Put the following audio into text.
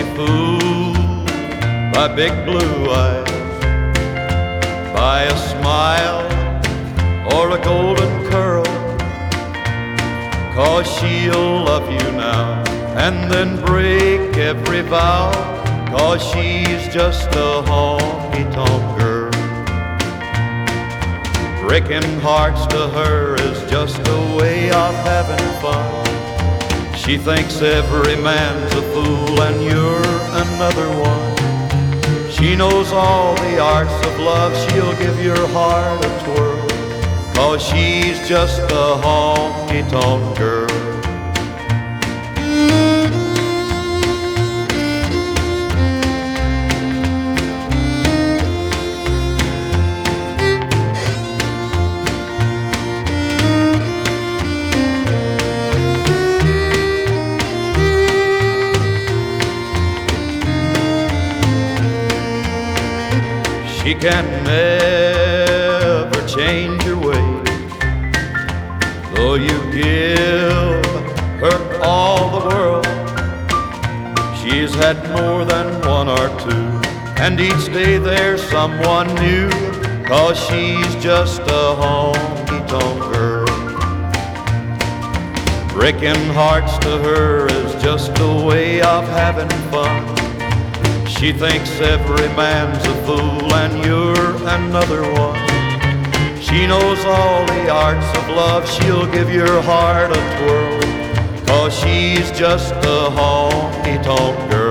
be fooled by big blue eyes, by a smile or a golden curl, 'cause she'll love you now and then break every vow, 'cause she's just a honky-tonk girl. Breaking hearts to her is just a way of having fun. She thinks every man's a fool and you're another one. She knows all the arts of love, she'll give your heart a twirl, 'cause she's just a honky-tonk girl. She can never change your ways, though you give her all the world. She's had more than one or two, and each day there's someone new, 'cause she's just a honky-tonk girl. Breaking hearts to her is just a way of having fun. She thinks every man's a fool and you're another one. She knows all the arts of love, she'll give your heart a twirl, 'cause she's just a honky-tonk girl.